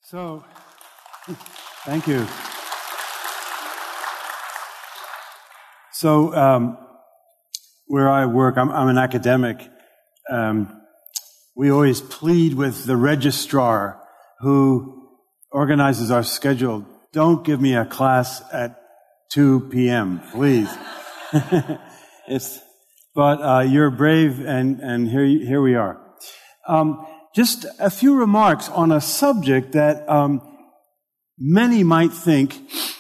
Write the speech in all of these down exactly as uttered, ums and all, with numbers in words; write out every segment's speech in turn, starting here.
So, thank you. So, um, where I work, I'm, I'm an academic. Um, we always plead with the registrar who organizes our schedule. Don't give me a class at two p.m., please. it's, but uh, you're brave, and and here here we are. Um, just a few remarks on a subject that um, many might think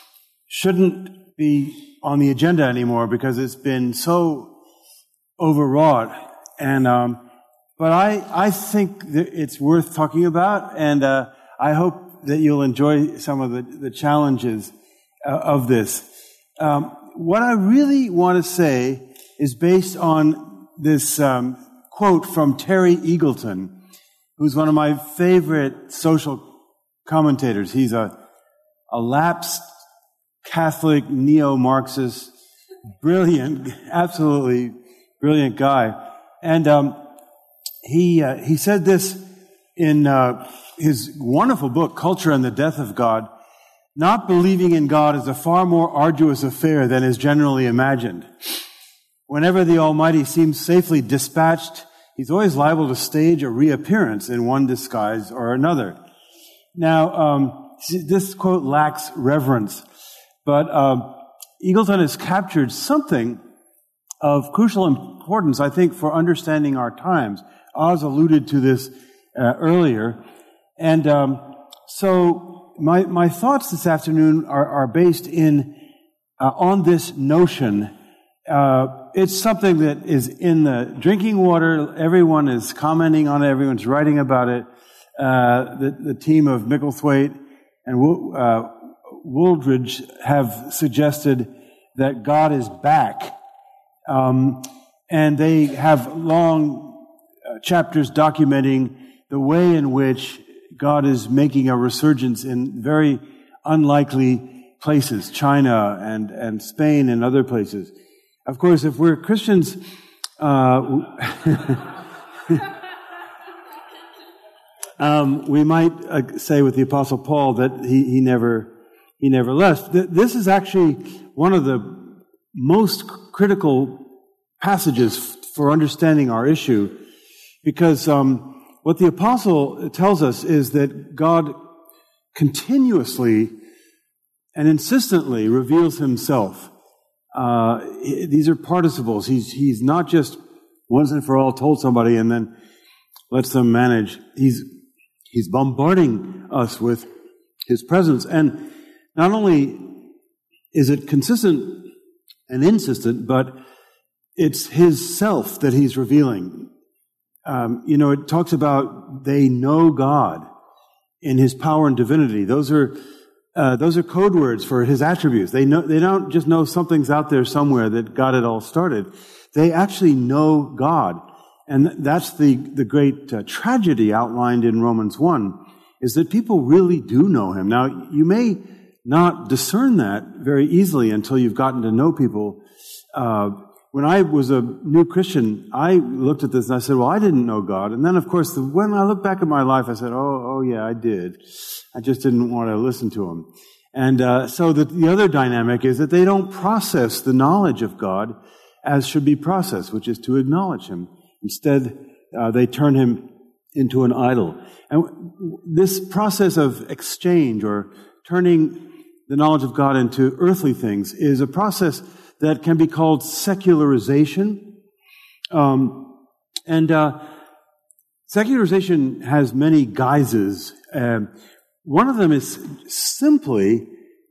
shouldn't be on the agenda anymore because it's been so overwrought. And um, but I I think that it's worth talking about, and uh, I hope that you'll enjoy some of the, the challenges uh, of this. Um, what I really want to say is based on this um, quote from Terry Eagleton, who's one of my favorite social commentators. He's a, a lapsed Catholic neo-Marxist, brilliant, absolutely brilliant guy. And um, he uh, he said this in uh, his wonderful book, Culture and the Death of God. Not believing in God is a far more arduous affair than is generally imagined. Whenever the Almighty seems safely dispatched, He's always liable to stage a reappearance in one disguise or another. Now, um, this quote lacks reverence, but um, Eagleton has captured something of crucial importance, I think, for understanding our times. Oz alluded to this uh, earlier, and um, so my my thoughts this afternoon are, are based in uh, on this notion. Uh, it's something that is in the drinking water. Everyone is commenting on it. Everyone's writing about it. Uh, the, the team of Micklethwaite and uh, Wooldridge have suggested that God is back. Um, and they have long uh, chapters documenting the way in which God is making a resurgence in very unlikely places, China and, and Spain and other places. Of course, if we're Christians, uh, um, we might uh, say with the Apostle Paul that he, he never he never left. This is actually one of the most critical passages for understanding our issue, because um, what the Apostle tells us is that God continuously and insistently reveals Himself. Uh, these are participles. He's, he's not just once and for all told somebody and then lets them manage. He's, he's bombarding us with His presence. And not only is it consistent and insistent, but it's His self that He's revealing. Um, you know, it talks about they know God in His power and divinity. Those are Uh, those are code words for His attributes. They know, they don't just know something's out there somewhere that got it all started. They actually know God. And that's the, the great uh, tragedy outlined in Romans one, is that people really do know Him. Now, you may not discern that very easily until you've gotten to know people. Uh, when I was a new Christian, I looked at this and I said, well, I didn't know God. And then, of course, the, when I look back at my life, I said, oh, oh yeah, I did. I just didn't want to listen to Him. And uh, so the, the other dynamic is that they don't process the knowledge of God as should be processed, which is to acknowledge Him. Instead, uh, they turn Him into an idol. And this process of exchange, or turning the knowledge of God into earthly things, is a process that can be called secularization. Um, and uh, secularization has many guises. Uh, one of them is simply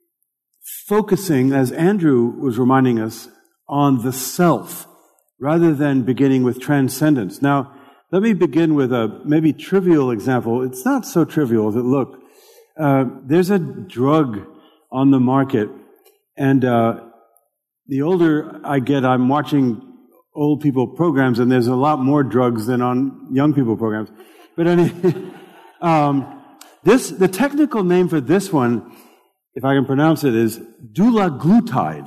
focusing, as Andrew was reminding us, on the self, rather than beginning with transcendence. Now, let me begin with a maybe trivial example. It's not so trivial as it looked. Uh, there's a drug on the market, and uh, the older I get, I'm watching old people programs, and there's a lot more drugs than on young people programs. But anyway, um, this the technical name for this one, if I can pronounce it, is dulaglutide.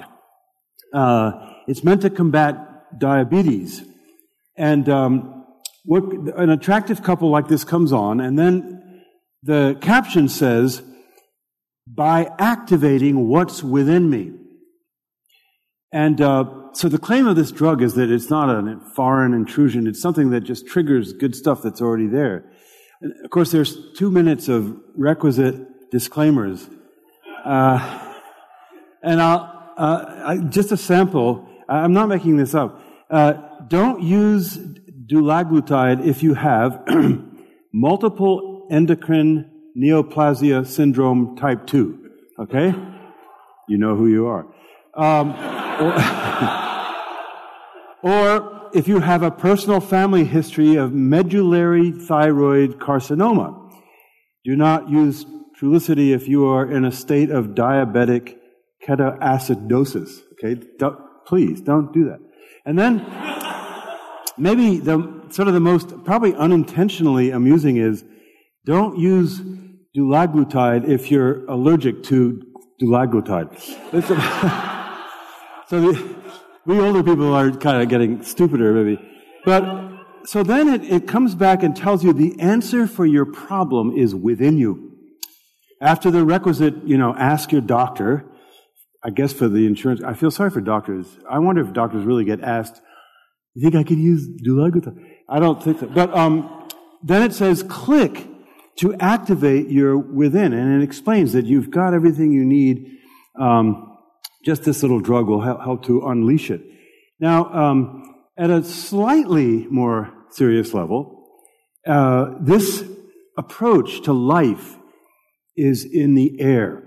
Uh, it's meant to combat diabetes, and um, what an attractive couple like this comes on, and then the caption says, by activating what's within me. And uh, so the claim of this drug is that it's not a foreign intrusion. It's something that just triggers good stuff that's already there. And of course, there's two minutes of requisite disclaimers. Uh, and I'll, uh, I, just a sample. I'm not making this up. Uh, don't use dulaglutide if you have multiple endocrine neoplasia syndrome type two. Okay? You know who you are. Um, or, or if you have a personal family history of medullary thyroid carcinoma. Do not use Trulicity if you are in a state of diabetic ketoacidosis. Okay? Don't, please, don't do that. And then, maybe the sort of the most, probably unintentionally amusing is, don't use dulaglutide if you're allergic to dulaglutide. So the, we older people are kind of getting stupider, maybe. But, so then it, it comes back and tells you the answer for your problem is within you. After the requisite, you know, ask your doctor, I guess for the insurance, I feel sorry for doctors. I wonder if doctors really get asked, you think I could use dulaglutide? I don't think so. But um, then it says, click to activate your within. And it explains that you've got everything you need. Um, just this little drug will help, help to unleash it. Now, um, at a slightly more serious level, uh, this approach to life is in the air.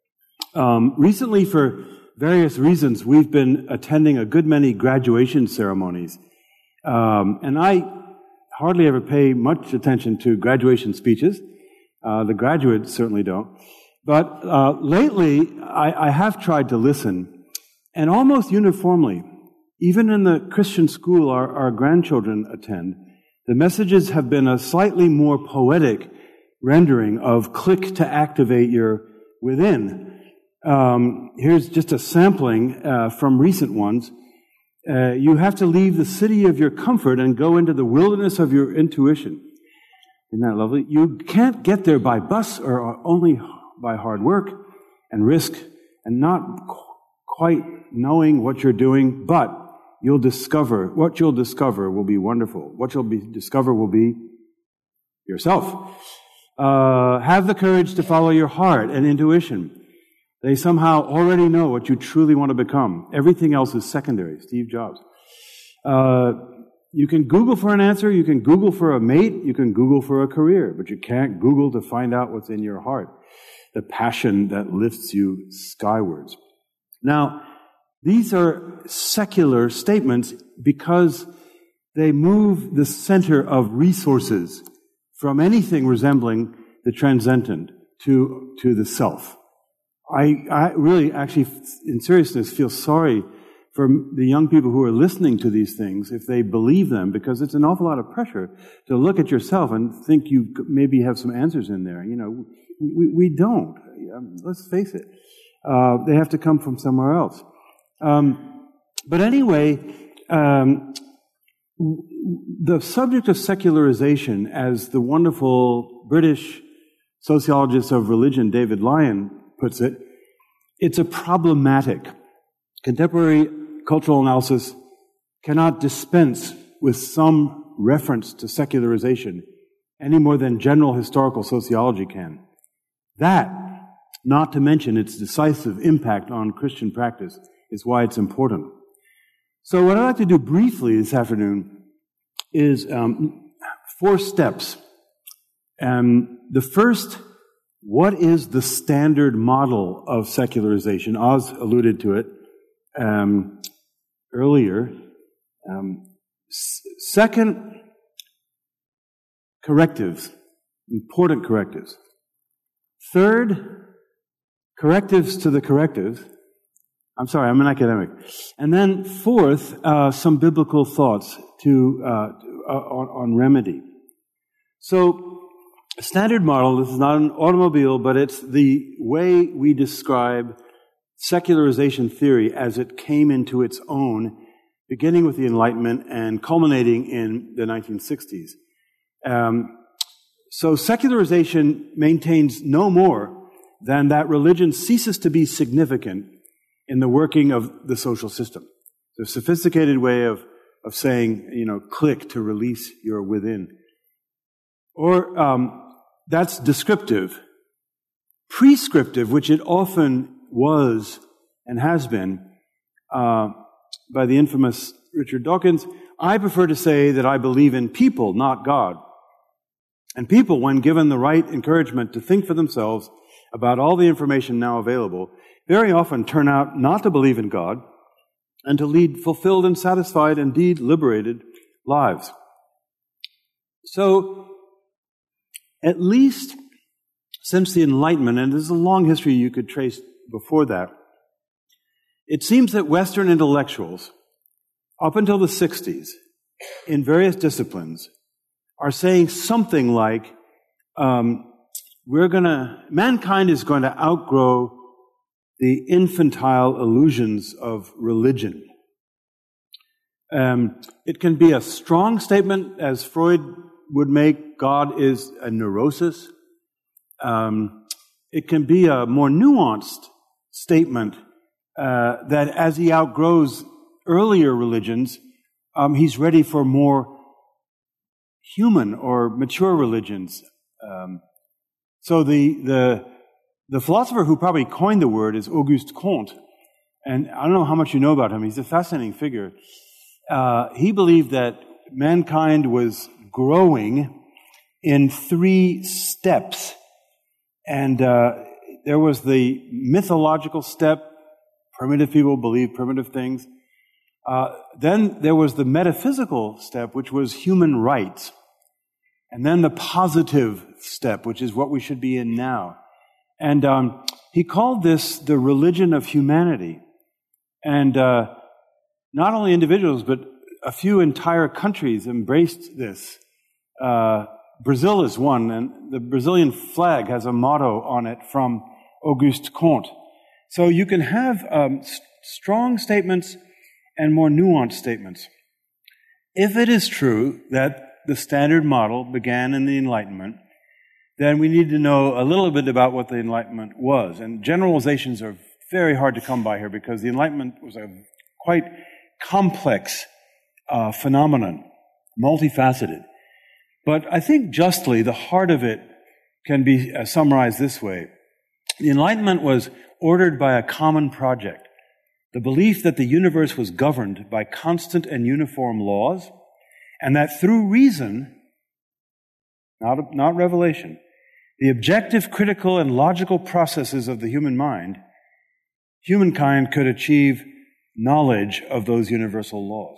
Um, recently, for various reasons, we've been attending a good many graduation ceremonies. Um, and I hardly ever pay much attention to graduation speeches. Uh, the graduates certainly don't. But uh, lately, I, I have tried to listen, and almost uniformly, even in the Christian school our, our grandchildren attend, the messages have been a slightly more poetic rendering of click to activate your within. Um, here's just a sampling uh, from recent ones. Uh, you have to leave the city of your comfort and go into the wilderness of your intuition. Isn't that lovely? You can't get there by bus or only by hard work and risk and not qu- quite knowing what you're doing, but you'll discover, what you'll discover will be wonderful. What you'll be, discover will be yourself. Uh, have the courage to follow your heart and intuition. They somehow already know what you truly want to become. Everything else is secondary. Steve Jobs. Uh, you can Google for an answer. You can Google for a mate. You can Google for a career. But you can't Google to find out what's in your heart. The passion that lifts you skywards. Now, these are secular statements because they move the center of resources from anything resembling the transcendent to, to the self. I, I really actually, in seriousness, feel sorry for the young people who are listening to these things if they believe them, because it's an awful lot of pressure to look at yourself and think you maybe have some answers in there. You know, we, we don't. Let's face it. Uh, they have to come from somewhere else. Um, but anyway, um, the subject of secularization, as the wonderful British sociologist of religion, David Lyon, puts it, it's a problematic. Contemporary cultural analysis cannot dispense with some reference to secularization any more than general historical sociology can. That, not to mention its decisive impact on Christian practice, is why it's important. So what I'd like to do briefly this afternoon is um, four steps. Um, the first, what is the standard model of secularization? Oz alluded to it um, earlier. Um, s- second, correctives, important correctives. Third, correctives to the correctives. I'm sorry, I'm an academic. And then fourth, uh, some biblical thoughts to uh, on, on remedy. So, a standard model, this is not an automobile, but it's the way we describe secularization theory as it came into its own, beginning with the Enlightenment and culminating in the nineteen sixties. Um, So secularization maintains no more than that religion ceases to be significant in the working of the social system. It's a sophisticated way of, of saying, you know, click to release your within. Or um, that's descriptive. Prescriptive, which it often was and has been, uh, by the infamous Richard Dawkins, I prefer to say that I believe in people, not God. And people, when given the right encouragement to think for themselves about all the information now available, very often turn out not to believe in God and to lead fulfilled and satisfied, indeed liberated lives. So, at least since the Enlightenment, and there's a long history you could trace before that, it seems that Western intellectuals, up until the sixties, in various disciplines, are saying something like, um, we're gonna, mankind is going to outgrow the infantile illusions of religion. Um, it can be a strong statement, as Freud would make, God is a neurosis. Um, it can be a more nuanced statement uh, that as he outgrows earlier religions, um, he's ready for more human or mature religions. Um, so the the the philosopher who probably coined the word is Auguste Comte, and I don't know how much you know about him. He's a fascinating figure. Uh, he believed that mankind was growing in three steps, and uh, there was the mythological step. Primitive people believed primitive things. Uh, then there was the metaphysical step, which was human rights. And then the positive step, which is what we should be in now. And um, he called this the religion of humanity. And uh, not only individuals, but a few entire countries embraced this. Uh, Brazil is one, and the Brazilian flag has a motto on it from Auguste Comte. So you can have um, st- strong statements and more nuanced statements. If it is true that the Standard Model began in the Enlightenment, then we need to know a little bit about what the Enlightenment was. And generalizations are very hard to come by here because the Enlightenment was a quite complex uh, phenomenon, multifaceted. But I think justly the heart of it can be uh, summarized this way. The Enlightenment was ordered by a common project, the belief that the universe was governed by constant and uniform laws, and that through reason, not, not revelation, the objective, critical, and logical processes of the human mind, humankind could achieve knowledge of those universal laws.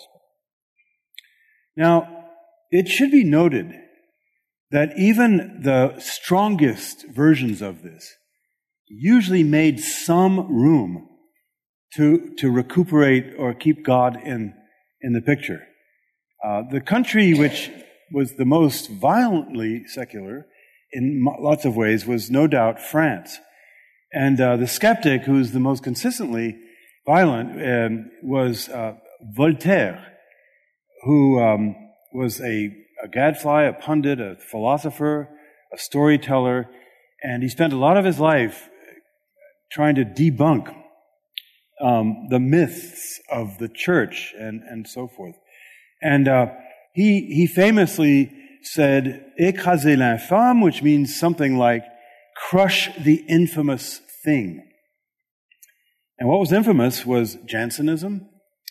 Now, it should be noted that even the strongest versions of this usually made some room to, to recuperate or keep God in, in the picture. Uh, the country which was the most violently secular in lots of ways was no doubt France. And uh, the skeptic who's the most consistently violent um, was uh, Voltaire, who um, was a, a gadfly, a pundit, a philosopher, a storyteller, and he spent a lot of his life trying to debunk um, the myths of the church and, and so forth. And uh, he he famously said, "Écraser l'infâme," which means something like, crush the infamous thing. And what was infamous was Jansenism,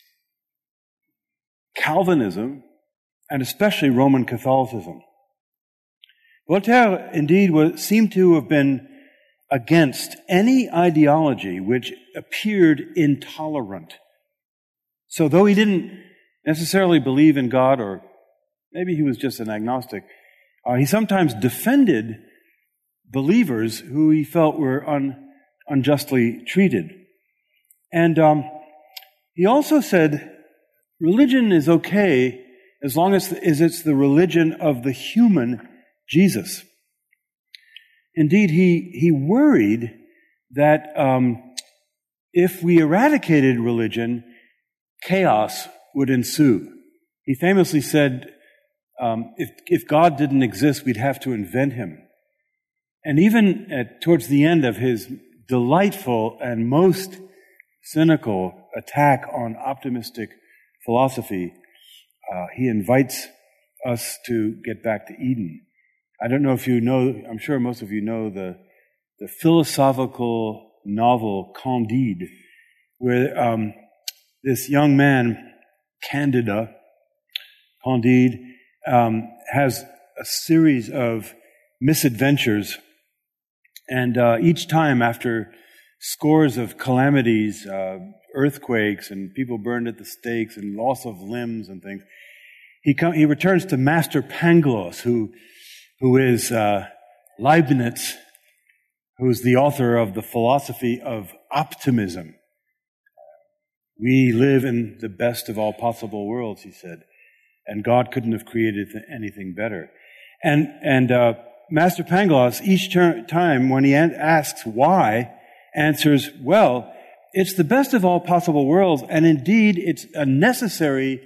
Calvinism, and especially Roman Catholicism. Voltaire, indeed, was, seemed to have been against any ideology which appeared intolerant. So though he didn't necessarily believe in God, or maybe he was just an agnostic, uh, he sometimes defended believers who he felt were un, unjustly treated. And um, he also said, religion is okay as long as it's the religion of the human Jesus. Indeed, he, he worried that um, if we eradicated religion, chaos would ensue. He famously said, um, if, if God didn't exist, we'd have to invent him. And even at, towards the end of his delightful and most cynical attack on optimistic philosophy, uh, he invites us to get back to Eden. I don't know if you know, I'm sure most of you know the, the philosophical novel Candide, where um, this young man, Candida, Candide, um, has a series of misadventures. And uh, each time, after scores of calamities, uh, earthquakes, and people burned at the stakes, and loss of limbs and things, he com- he returns to Master Pangloss, who who is uh, Leibniz, who is the author of the philosophy of optimism. We live in the best of all possible worlds, he said, and God couldn't have created anything better. And and uh, Master Pangloss, each ter- time when he an- asks why, answers, well, it's the best of all possible worlds, and indeed it's a necessary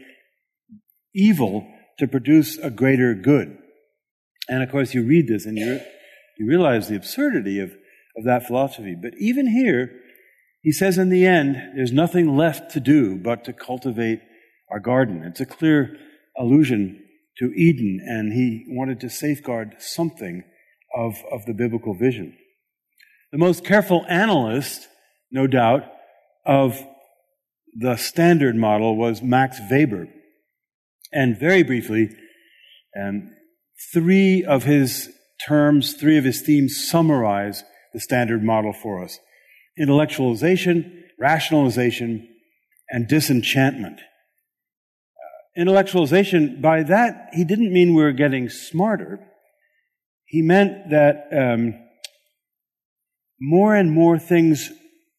evil to produce a greater good. And of course you read this and you you realize the absurdity of, of that philosophy. But even here, he says in the end, there's nothing left to do but to cultivate our garden. It's a clear allusion to Eden, and he wanted to safeguard something of, of the biblical vision. The most careful analyst, no doubt, of the standard model was Max Weber. And very briefly, um, three of his terms, three of his themes summarize the standard model for us: intellectualization, rationalization, and disenchantment. Uh, intellectualization, by that, he didn't mean we were getting smarter. He meant that um, more and more things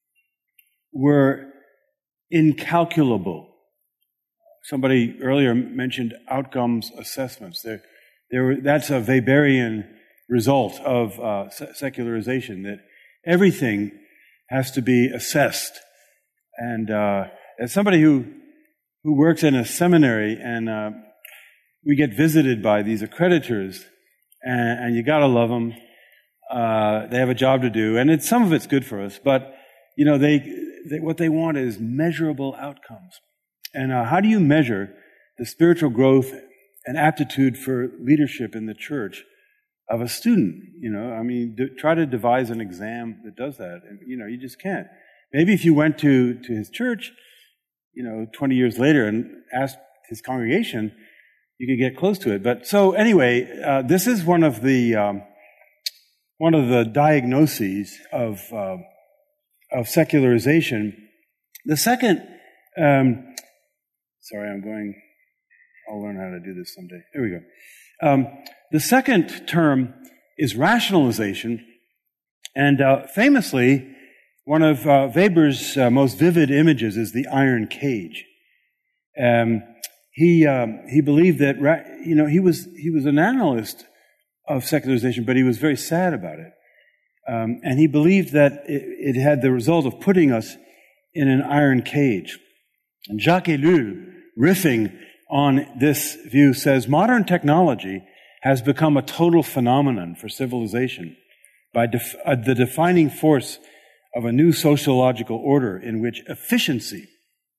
were incalculable. Somebody earlier mentioned outcomes assessments. There, there were, that's a Weberian result of uh, secularization, that everything has to be assessed. And uh, as somebody who who works in a seminary, and uh, we get visited by these accreditors, and, and you gotta love them. Uh, they have a job to do, and it's, some of it's good for us, but you know, they, they what they want is measurable outcomes. And uh, how do you measure the spiritual growth and aptitude for leadership in the church of a student? You know, I mean, d- try to devise an exam that does that. And, you know, you just can't. Maybe if you went to, to his church, you know, twenty years later and asked his congregation, you could get close to it. But so anyway, uh, this is one of the um, one of the diagnoses of uh, of secularization. The second, um, sorry, I'm going. I'll learn how to do this someday. Here we go. Um, the second term is rationalization, and uh, famously, one of uh, Weber's uh, most vivid images is the iron cage. Um, he um, he believed that ra- you know he was he was an analyst of secularization, but he was very sad about it, um, and he believed that it, it had the result of putting us in an iron cage. And Jacques Ellul, riffing on this view, says modern technology has become a total phenomenon for civilization by def- uh, the defining force of a new sociological order in which efficiency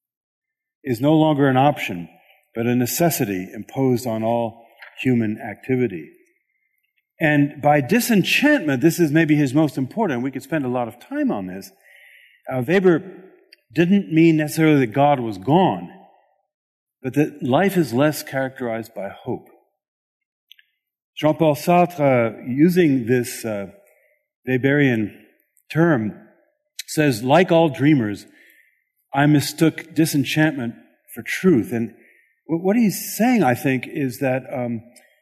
is no longer an option, but a necessity imposed on all human activity. And by disenchantment, this is maybe his most important, we could spend a lot of time on this. Uh, Weber didn't mean necessarily that God was gone, but that life is less characterized by hope. Jean-Paul Sartre, uh, using this uh, Weberian term, says, like all dreamers, I mistook disenchantment for truth. And what he's saying, I think, is that um,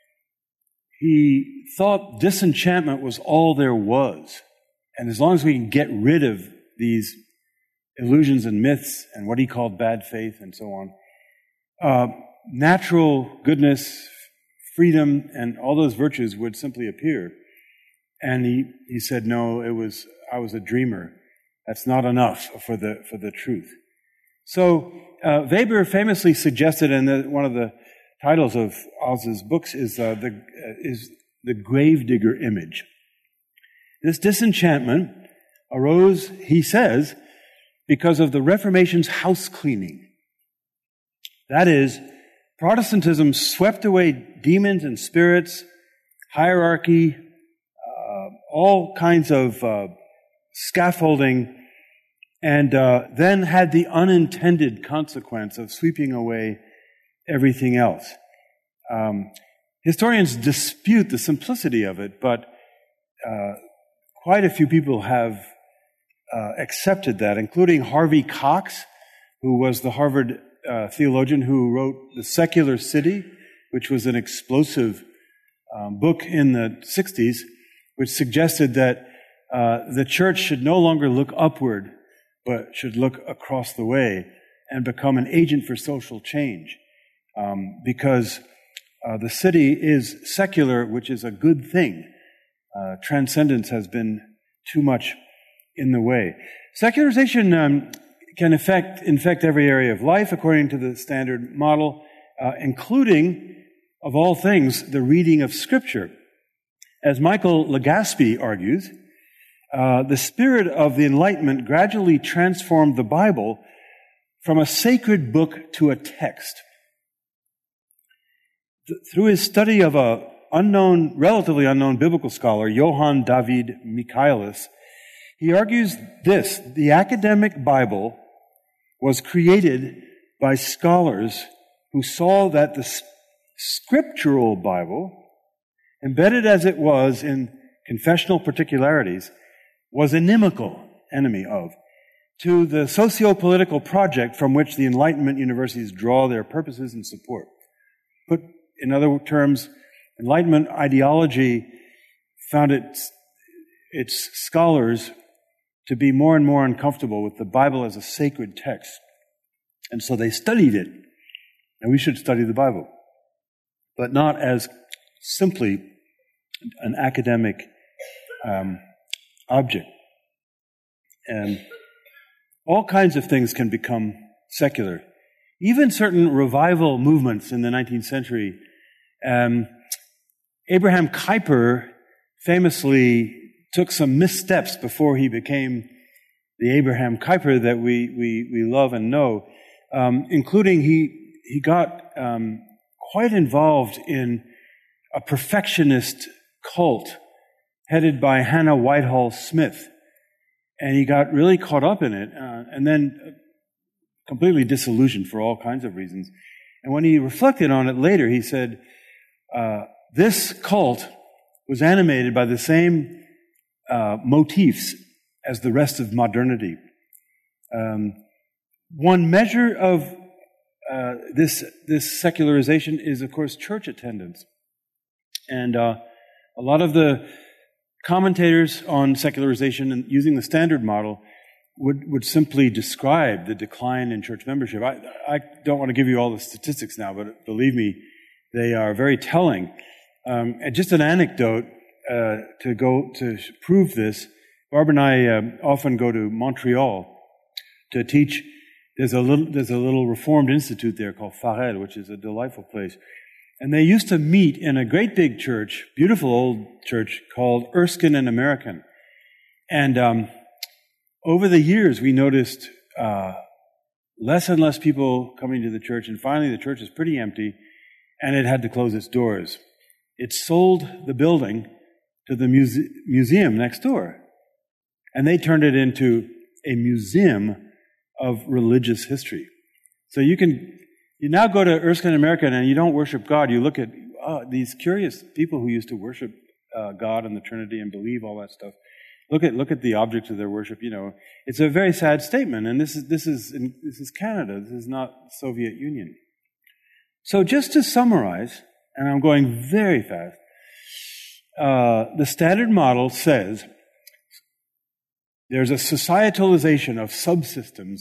he thought disenchantment was all there was. And as long as we can get rid of these illusions and myths and what he called bad faith and so on, uh, natural goodness, freedom, and all those virtues would simply appear. And he, he said, no, it was, I was a dreamer. That's not enough for the, for the truth. So, uh, Weber famously suggested in the, one of the titles of Oz's books is uh, the uh, is the gravedigger image. This disenchantment arose, he says, because of the Reformation's house cleaning. That is, Protestantism swept away demons and spirits, hierarchy, uh, all kinds of uh, scaffolding, and uh, then had the unintended consequence of sweeping away everything else. Um, historians dispute the simplicity of it, but uh, quite a few people have uh, accepted that, including Harvey Cox, who was the Harvard uh, theologian who wrote The Secular City, which was an explosive um, book in the sixties, which suggested that uh, the church should no longer look upward, but should look across the way and become an agent for social change. Um, because uh, the city is secular, which is a good thing. Uh, transcendence has been too much in the way. Secularization um, can affect, infect every area of life, according to the standard model, uh, including, of all things, the reading of Scripture. As Michael Legaspi argues, uh, the spirit of the Enlightenment gradually transformed the Bible from a sacred book to a text. Th- through his study of a unknown, relatively unknown biblical scholar, Johann David Michaelis, he argues this: the academic Bible was created by scholars who saw that the scriptural Bible, embedded as it was in confessional particularities, was inimical, enemy of, to the socio-political project from which the Enlightenment universities draw their purposes and support. Put in other terms, Enlightenment ideology found its, its scholars to be more and more uncomfortable with the Bible as a sacred text. And so they studied it. And we should study the Bible, but not as simply an academic um, object. And all kinds of things can become secular. Even certain revival movements in the nineteenth century. Um, Abraham Kuyper famously took some missteps before he became the Abraham Kuyper that we we, we love and know, um, including he he got um, quite involved in a perfectionist cult headed by Hannah Whitehall Smith, and he got really caught up in it, uh, and then completely disillusioned for all kinds of reasons. And when he reflected on it later, he said, uh, "This cult was animated by the same Uh, motifs as the rest of modernity." Um, one measure of uh, this this secularization is, of course, church attendance, and uh, a lot of the commentators on secularization and using the standard model would would simply describe the decline in church membership. I, I don't want to give you all the statistics now, but believe me, they are very telling. Um, and just an anecdote. Uh, to go to prove this, Barb and I um, often go to Montreal to teach. There's a little there's a little Reformed institute there called Farel, which is a delightful place. And they used to meet in a great big church, beautiful old church called Erskine and American. And um, over the years, we noticed uh, less and less people coming to the church, and finally, the church is pretty empty, and it had to close its doors. It sold the building to the muse- museum next door. And they turned it into a museum of religious history. So you can, you now go to Erskine American and you don't worship God. You look at oh, these curious people who used to worship uh, God and the Trinity and believe all that stuff. Look at look at the objects of their worship. You know, it's a very sad statement. And this is this is this is Canada. This is not the Soviet Union. So just to summarize, and I'm going very fast. Uh, the standard model says there's a societalization of subsystems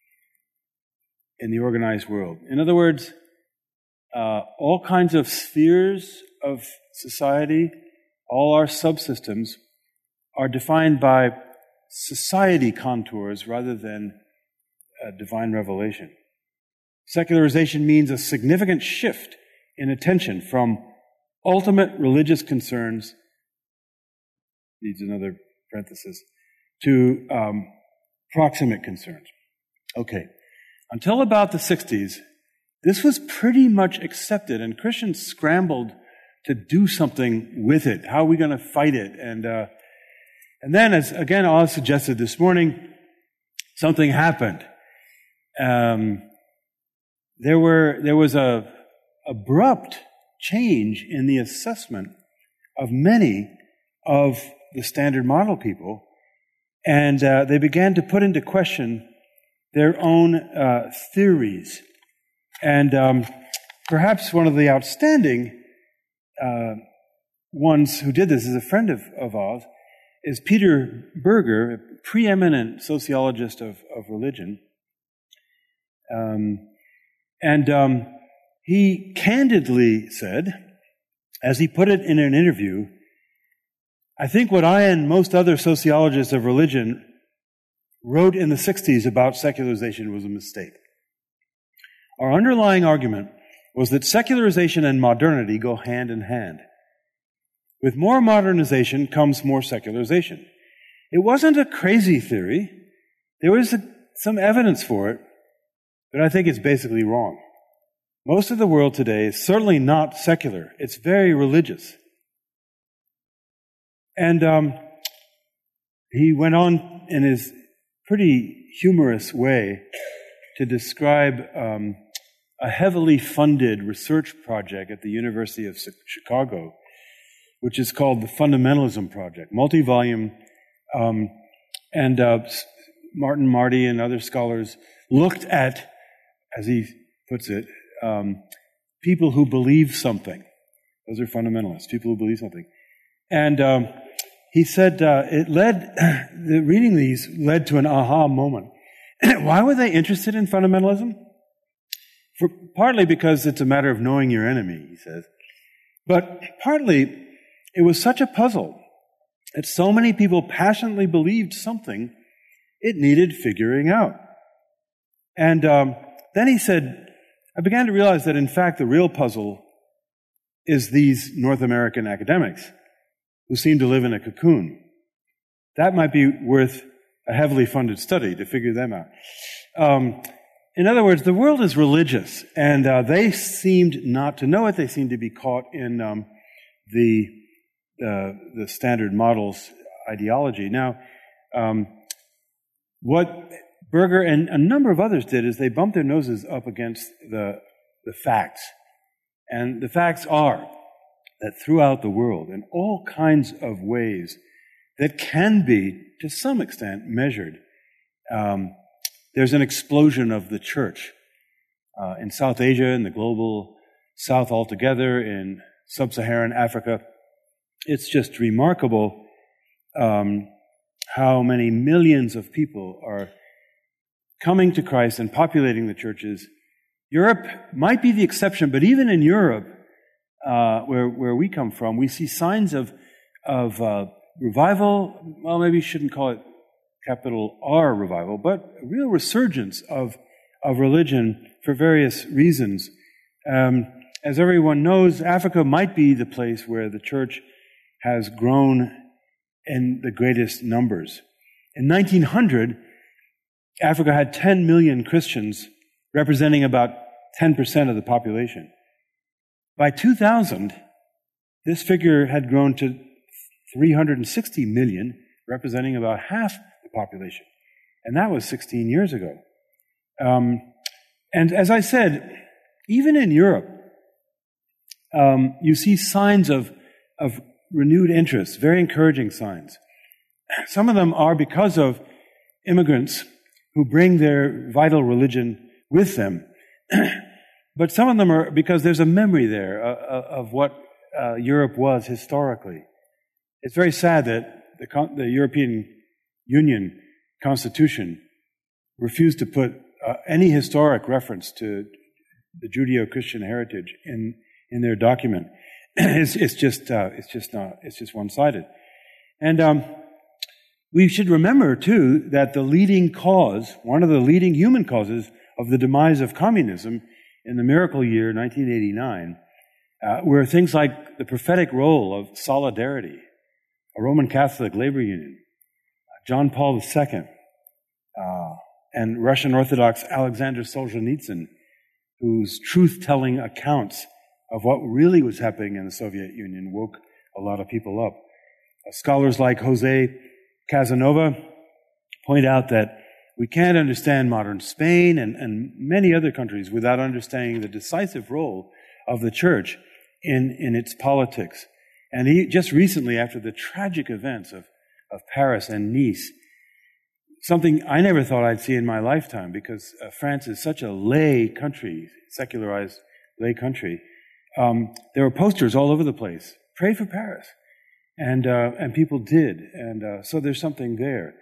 in the organized world. In other words, uh, all kinds of spheres of society, all our subsystems, are defined by society contours rather than uh, divine revelation. Secularization means a significant shift in attention from ultimate religious concerns, needs another parenthesis, to um, proximate concerns. Okay. Until about the sixties, this was pretty much accepted, and Christians scrambled to do something with it. How are we going to fight it? And uh, and then, as again Oz suggested this morning, something happened. Um, there were there was a abrupt change in the assessment of many of the Standard Model people, and uh, they began to put into question their own uh, theories. And um, perhaps one of the outstanding uh, ones who did this is a friend of, of Oz, is Peter Berger, a preeminent sociologist of, of religion. Um, and um, he candidly said, as he put it in an interview, I think what I and most other sociologists of religion wrote in the sixties about secularization was a mistake. Our underlying argument was that secularization and modernity go hand in hand. With more modernization comes more secularization. It wasn't a crazy theory. There was a, some evidence for it, but I think it's basically wrong. Most of the world today is certainly not secular. It's very religious. And um, he went on in his pretty humorous way to describe um, a heavily funded research project at the University of Chicago, which is called the Fundamentalism Project, multi-volume, um, and uh, Martin Marty and other scholars looked at, as he puts it, um, people who believe something. Those are fundamentalists, people who believe something. And um, he said uh, it led, the reading these led to an aha moment. Why were they interested in fundamentalism? For, partly because it's a matter of knowing your enemy, he says. But partly, it was such a puzzle that so many people passionately believed something, it needed figuring out. And um, then he said, I began to realize that in fact the real puzzle is these North American academics who seem to live in a cocoon. That might be worth a heavily funded study to figure them out. Um, in other words, the world is religious, and uh, they seemed not to know it. They seemed to be caught in um, the uh, the Standard Models ideology. Now, um, what Berger and a number of others did is they bumped their noses up against the the facts, and the facts are that throughout the world, in all kinds of ways that can be, to some extent, measured, um, there's an explosion of the church uh, in South Asia, in the global South altogether, in sub-Saharan Africa. It's just remarkable um, how many millions of people are coming to Christ and populating the churches. Europe might be the exception, but even in Europe, uh, where where we come from, we see signs of of uh, revival. Well, maybe you shouldn't call it capital R revival, but a real resurgence of of religion for various reasons. Um, as everyone knows, Africa might be the place where the church has grown in the greatest numbers. In nineteen hundred, Africa had ten million Christians, representing about ten percent of the population. By two thousand, this figure had grown to three hundred sixty million, representing about half the population. And that was sixteen years ago. Um, and as I said, even in Europe, um, you see signs of, of renewed interest, very encouraging signs. Some of them are because of immigrants who bring their vital religion with them. But some of them are because there's a memory there uh, of what uh, Europe was historically. It's very sad that the, Con- the European Union Constitution refused to put uh, any historic reference to the Judeo-Christian heritage in, in their document. it's, it's just uh, it's just not it's just one-sided. And um, we should remember too that the leading cause, one of the leading human causes of the demise of communism in the miracle year nineteen eighty-nine, uh, were things like the prophetic role of solidarity, a Roman Catholic labor union, John Paul the Second, uh, and Russian Orthodox Alexander Solzhenitsyn, whose truth-telling accounts of what really was happening in the Soviet Union woke a lot of people up. Uh, scholars like Jose Casanova point out that we can't understand modern Spain and, and many other countries without understanding the decisive role of the church in, in its politics. And he, just recently, after the tragic events of, of Paris and Nice, something I never thought I'd see in my lifetime, because uh, France is such a lay country, secularized lay country. Um, there were posters all over the place. Pray for Paris. And, uh, and people did. And uh, so there's something there.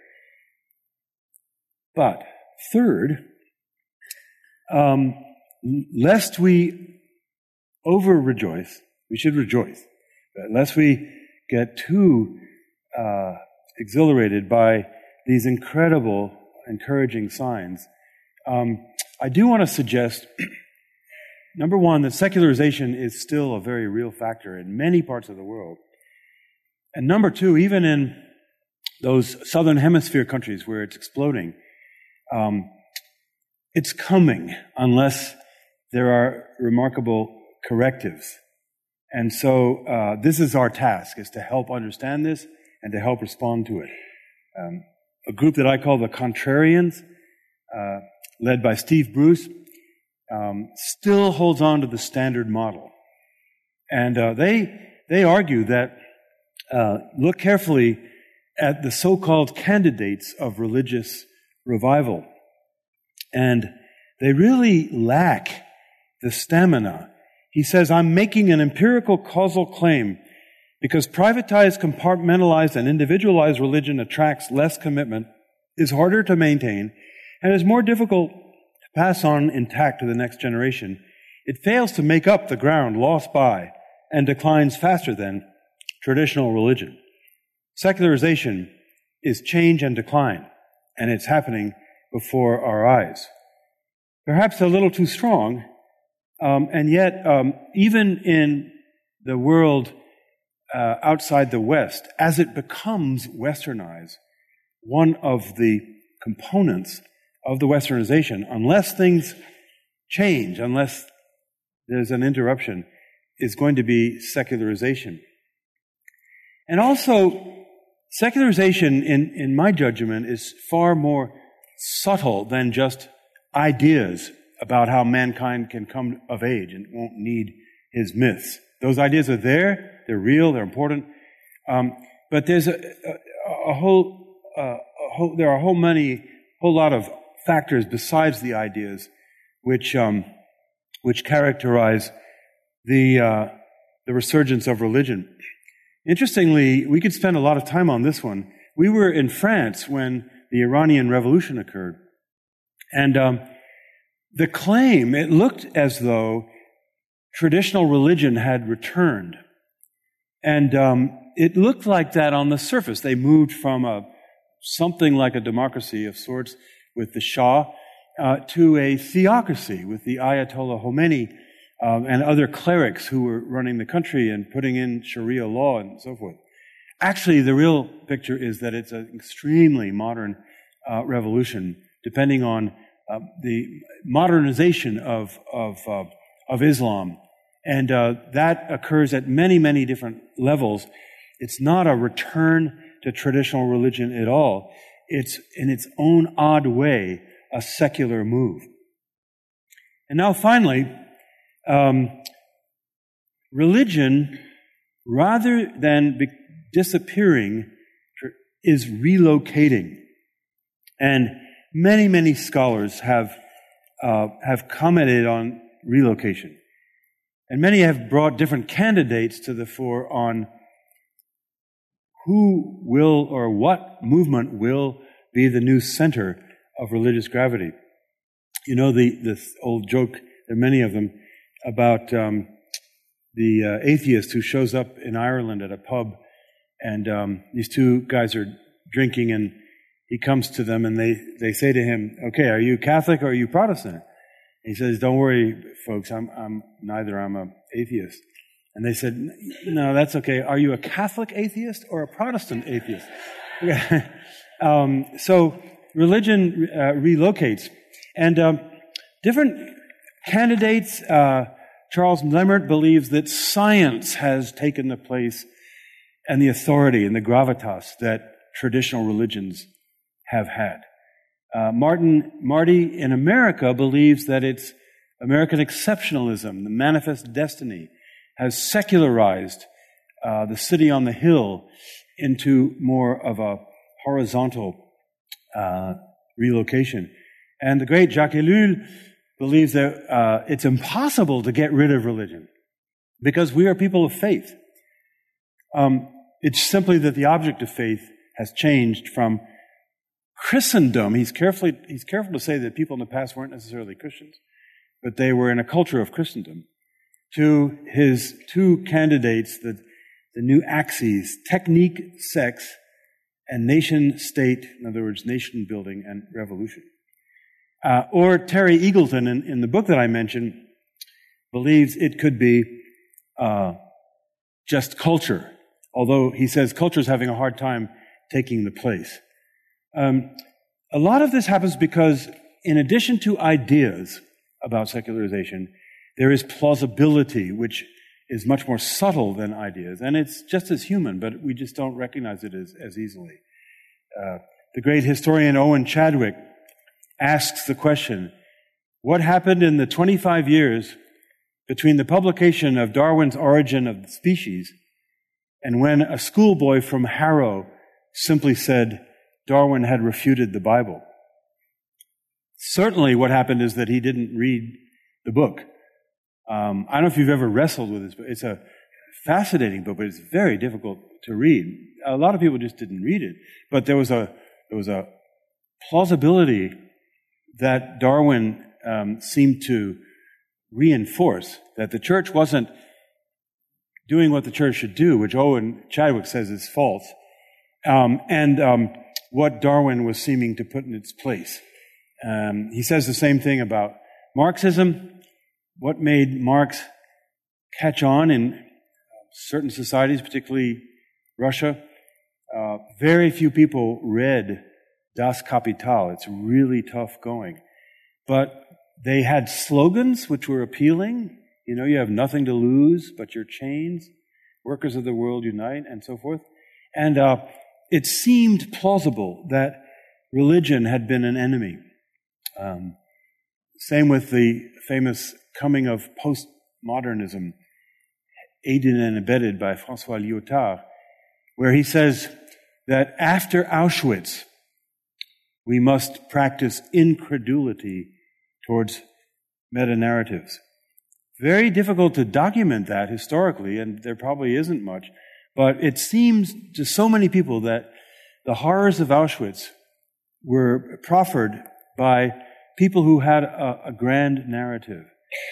But third, um, lest we over-rejoice, we should rejoice, but lest we get too uh, exhilarated by these incredible, encouraging signs, um, I do want to suggest, number one, that secularization is still a very real factor in many parts of the world. And number two, even in those southern hemisphere countries where it's exploding, um, it's coming unless there are remarkable correctives. And so uh, this is our task, is to help understand this and to help respond to it. Um, a group that I call the Contrarians, uh, led by Steve Bruce, um, still holds on to the standard model. And uh, they they argue that, uh, look carefully at the so-called candidates of religious revival. And they really lack the stamina. He says, I'm making an empirical causal claim because privatized, compartmentalized, and individualized religion attracts less commitment, is harder to maintain, and is more difficult to pass on intact to the next generation. It fails to make up the ground lost by and declines faster than traditional religion. Secularization is change and decline, and it's happening before our eyes. Perhaps a little too strong, um, and yet um, even in the world uh, outside the West, as it becomes westernized, one of the components of the westernization, unless things change, unless there's an interruption, is going to be secularization. And also, secularization, in, in my judgment, is far more subtle than just ideas about how mankind can come of age and won't need his myths. Those ideas are there, they're real, they're important, um, but there's a, a, a whole, uh, a whole, there are a whole many, whole lot of factors besides the ideas which um, which characterize the uh, the resurgence of religion. Interestingly, we could spend a lot of time on this one. We were in France when the Iranian Revolution occurred. And um, the claim, it looked as though traditional religion had returned. And um, it looked like that on the surface. They moved from a something like a democracy of sorts with the Shah uh, to a theocracy with the Ayatollah Khomeini um, and other clerics who were running the country and putting in Sharia law and so forth. Actually, the real picture is that it's an extremely modern uh, revolution, depending on uh, the modernization of of, uh, of Islam, and uh, that occurs at many, many different levels. It's not a return to traditional religion at all. It's, in its own odd way, a secular move. And now, finally, um, religion, rather than be disappearing, is relocating. And many, many scholars have uh, have commented on relocation. And many have brought different candidates to the fore on who will or what movement will be the new center of religious gravity. You know the this old joke, there are many of them, about um, the uh, atheist who shows up in Ireland at a pub, and um, these two guys are drinking, and he comes to them and they, they say to him, okay, are you Catholic or are you Protestant? And he says, don't worry, folks, I'm, I'm neither, I'm an atheist. And they said, no, that's okay. Are you a Catholic atheist or a Protestant atheist? um, so religion uh, relocates. And um, different candidates, uh, Charles Lemmert believes that science has taken the place and the authority and the gravitas that traditional religions have had. Uh, Martin Marty in America believes that it's American exceptionalism, the manifest destiny, has secularized uh, the city on the hill into more of a horizontal uh, relocation. And the great Jacques Ellul believes that uh, it's impossible to get rid of religion because we are people of faith. Um, it's simply that the object of faith has changed from Christendom. He's carefully he's careful to say that people in the past weren't necessarily Christians, but they were in a culture of Christendom. To his two candidates, the, the new axes, technique, sex, and nation-state, in other words, nation-building and revolution. Uh, or Terry Eagleton, in, in the book that I mentioned, believes it could be uh, just culture, although he says culture is having a hard time taking the place. Um, a lot of this happens because, in addition to ideas about secularization, there is plausibility, which is much more subtle than ideas, and it's just as human, but we just don't recognize it as, as easily. Uh, the great historian Owen Chadwick asks the question, what happened in the twenty-five years between the publication of Darwin's Origin of the Species and when a schoolboy from Harrow simply said Darwin had refuted the Bible? Certainly what happened is that he didn't read the book. Um, I don't know if you've ever wrestled with this, but it's a fascinating book, but it's very difficult to read. A lot of people just didn't read it, but there was a there was a plausibility that Darwin um, seemed to reinforce, that the church wasn't doing what the church should do, which Owen Chadwick says is false, um, and um, what Darwin was seeming to put in its place. Um, he says the same thing about Marxism. What made Marx catch on in certain societies, particularly Russia? Uh, very few people read Das Kapital. It's really tough going. But they had slogans which were appealing. You know, you have nothing to lose but your chains. Workers of the world unite, and so forth. And uh, it seemed plausible that religion had been an enemy. Um, same with the famous coming of postmodernism, aided and abetted by François Lyotard, where he says that after Auschwitz, we must practice incredulity towards meta-narratives. Very difficult to document that historically, and there probably isn't much, but it seems to so many people that the horrors of Auschwitz were proffered by people who had a, a grand narrative.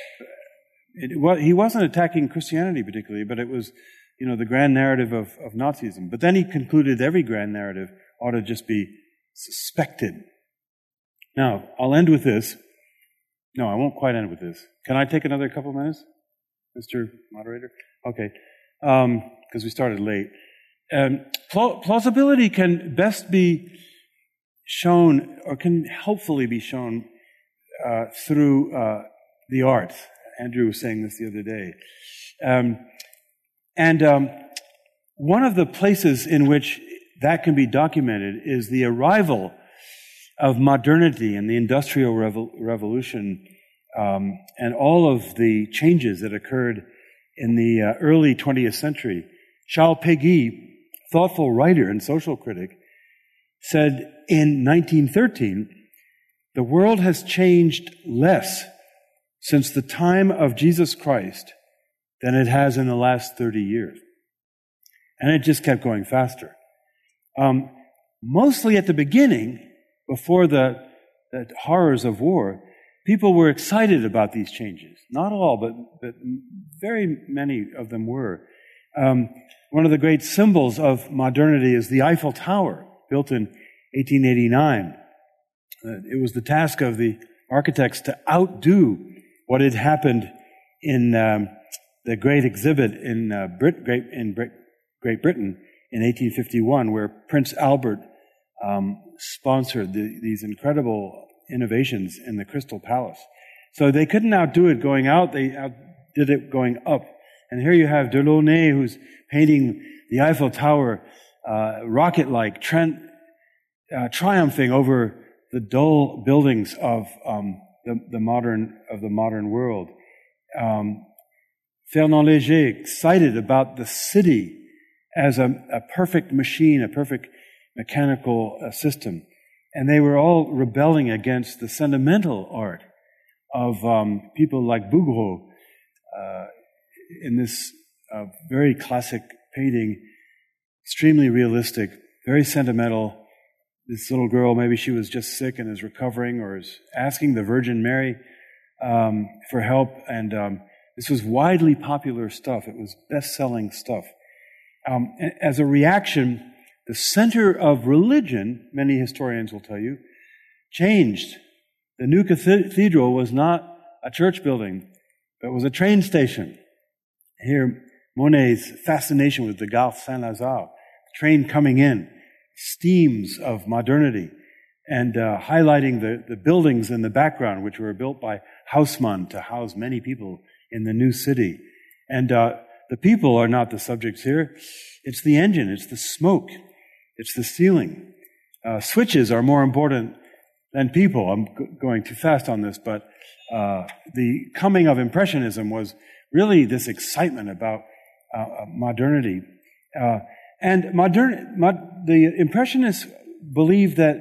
It, well, he wasn't attacking Christianity particularly, but it was, you know, the grand narrative of, of Nazism. But then he concluded every grand narrative ought to just be suspected. Now, I'll end with this. No, I won't quite end with this. Can I take another couple minutes, Mister Moderator? Okay, because um, we started late. Um, pl- plausibility can best be shown, or can helpfully be shown uh, through uh, the arts. Andrew was saying this the other day. Um, and um, one of the places in which that can be documented is the arrival of modernity and the Industrial Revo- Revolution um, and all of the changes that occurred in the uh, early twentieth century. Charles Péguy, thoughtful writer and social critic, said in nineteen thirteen, the world has changed less since the time of Jesus Christ than it has in the last thirty years. And it just kept going faster. Um, mostly at the beginning, before the, the horrors of war, people were excited about these changes. Not all, but, but very many of them were. Um, one of the great symbols of modernity is the Eiffel Tower, built in eighteen eighty-nine. Uh, it was the task of the architects to outdo what had happened in um, the great exhibit in uh, Brit, Great, in Brit, Great Britain in eighteen fifty-one, where Prince Albert um, sponsored the, these incredible innovations in the Crystal Palace. So they couldn't outdo it going out, they outdid it going up. And here you have Delaunay, who's painting the Eiffel Tower uh, rocket-like, Trent, uh, triumphing over the dull buildings of um, the, the modern of the modern world. Um, Fernand Léger excited about the city as a, a perfect machine, a perfect mechanical uh, system. And they were all rebelling against the sentimental art of um, people like Bouguereau uh, in this uh, very classic painting, extremely realistic, very sentimental. This little girl, maybe she was just sick and is recovering or is asking the Virgin Mary um, for help. And um, this was widely popular stuff. It was best-selling stuff. Um, as a reaction, the center of religion, many historians will tell you, changed. The new cathedral was not a church building, but it was a train station. Here, Monet's fascination with the Gare Saint-Lazare, the train coming in, steams of modernity, and uh, highlighting the, the buildings in the background, which were built by Haussmann to house many people in the new city. And uh, the people are not the subjects here. It's the engine, it's the smoke, it's the ceiling. Uh, switches are more important than people. I'm g- going too fast on this, but uh, the coming of Impressionism was really this excitement about uh, modernity. Uh, and modern, mod, the Impressionists believed that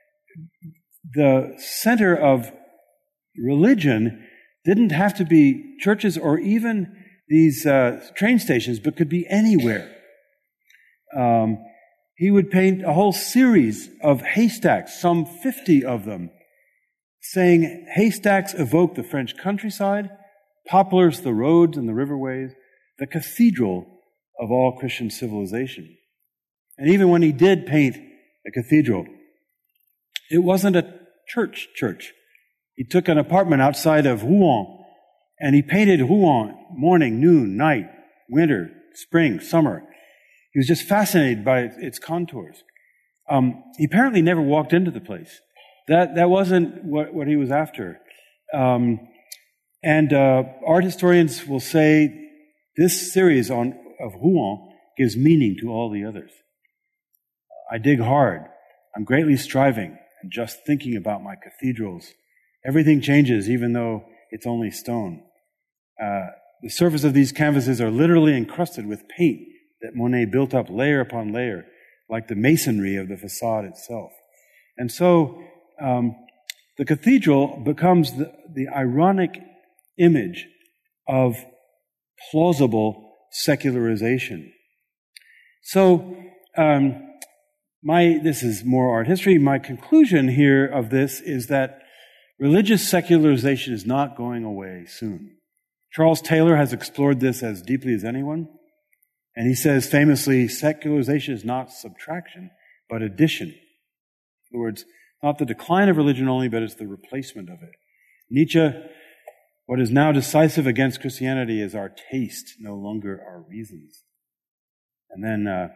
the center of religion didn't have to be churches or even these uh, train stations, but could be anywhere. Um, he would paint a whole series of haystacks, some fifty of them, saying haystacks evoke the French countryside, poplars the roads and the riverways, the cathedral of all Christian civilization. And even when he did paint a cathedral, it wasn't a church church. He took an apartment outside of Rouen, and he painted Rouen morning, noon, night, winter, spring, summer. He was just fascinated by its contours. Um, he apparently never walked into the place. That that wasn't what, what he was after. Um, and uh, art historians will say this series on of Rouen gives meaning to all the others. I dig hard. I'm greatly striving and just thinking about my cathedrals. Everything changes, even though it's only stone. Uh, the surface of these canvases are literally encrusted with paint that Monet built up layer upon layer, like the masonry of the facade itself. And so um, the cathedral becomes the, the ironic image of plausible secularization. So um, my this is more art history. My conclusion here of this is that religious secularization is not going away soon. Charles Taylor has explored this as deeply as anyone. And he says famously, secularization is not subtraction, but addition. In other words, not the decline of religion only, but it's the replacement of it. Nietzsche, what is now decisive against Christianity is our taste, no longer our reasons. And then uh,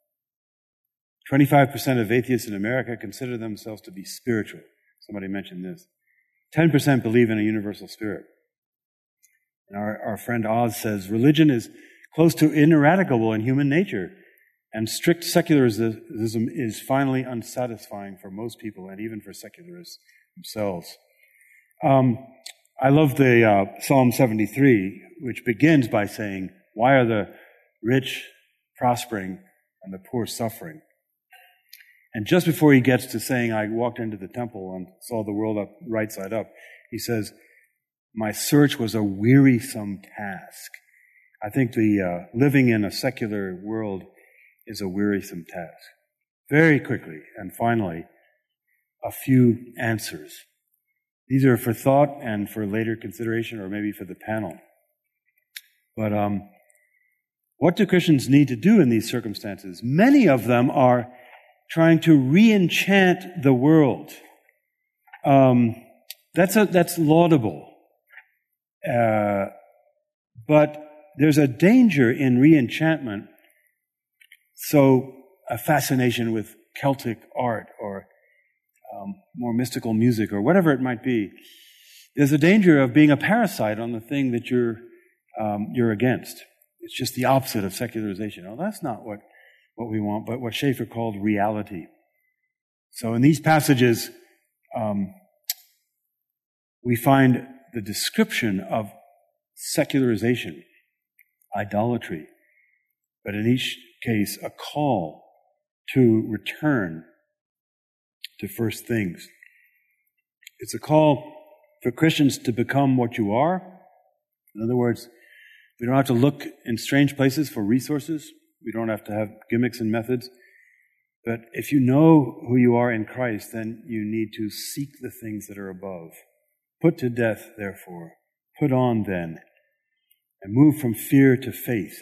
twenty-five percent of atheists in America consider themselves to be spiritual. Somebody mentioned this. ten percent believe in a universal spirit. And our, our friend Oz says, religion is close to ineradicable in human nature, and strict secularism is finally unsatisfying for most people and even for secularists themselves. Um, I love the uh, Psalm seventy-three, which begins by saying, why are the rich prospering and the poor suffering? And just before he gets to saying, I walked into the temple and saw the world up right side up, he says, my search was a wearisome task. I think the uh, living in a secular world is a wearisome task. Very quickly, and finally, a few answers. These are for thought and for later consideration, or maybe for the panel. But um, what do Christians need to do in these circumstances? Many of them are trying to re-enchant the world. Um, that's a, that's laudable. Uh, but there's a danger in re-enchantment, so a fascination with Celtic art or um, more mystical music or whatever it might be. There's a danger of being a parasite on the thing that you're um, you're against. It's just the opposite of secularization. Oh, that's not what, what we want, but what Schaeffer called reality. So in these passages, um, we find the description of secularization, idolatry, but in each case, a call to return to first things. It's a call for Christians to become what you are. In other words, we don't have to look in strange places for resources. We don't have to have gimmicks and methods. But if you know who you are in Christ, then you need to seek the things that are above. Put to death, therefore. Put on, then. And move from fear to faith.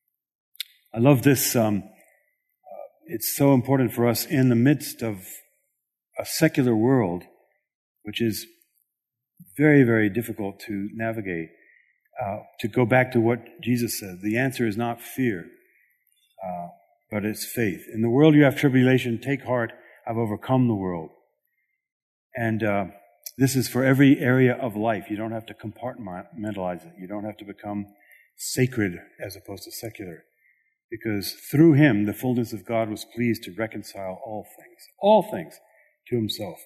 I love this. Um, uh, it's so important for us in the midst of a secular world, which is very, very difficult to navigate, uh, to go back to what Jesus said. The answer is not fear, uh, but it's faith. In the world you have tribulation, take heart, I've overcome the world. And uh, this is for every area of life. You don't have to compartmentalize it. You don't have to become sacred as opposed to secular. Because through him, the fullness of God was pleased to reconcile all things, all things to himself.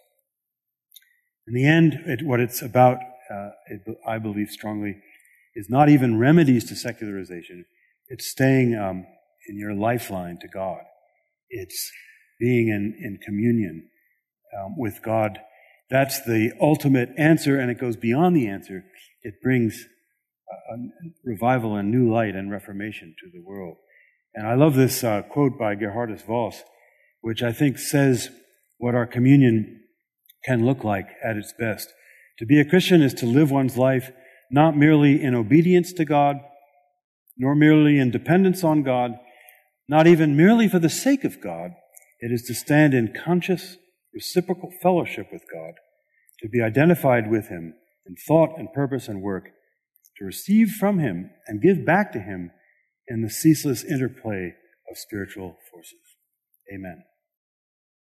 In the end, it, what it's about, uh, it, I believe strongly, is not even remedies to secularization. It's staying um, in your lifeline to God. It's being in, in communion um, with God. That's the ultimate answer, and it goes beyond the answer. It brings a, a revival and new light and reformation to the world. And I love this uh, quote by Gerhardus Voss, which I think says what our communion can look like at its best. To be a Christian is to live one's life not merely in obedience to God, nor merely in dependence on God, not even merely for the sake of God. It is to stand in conscious, reciprocal fellowship with God, to be identified with him in thought and purpose and work, to receive from him and give back to him in the ceaseless interplay of spiritual forces. Amen.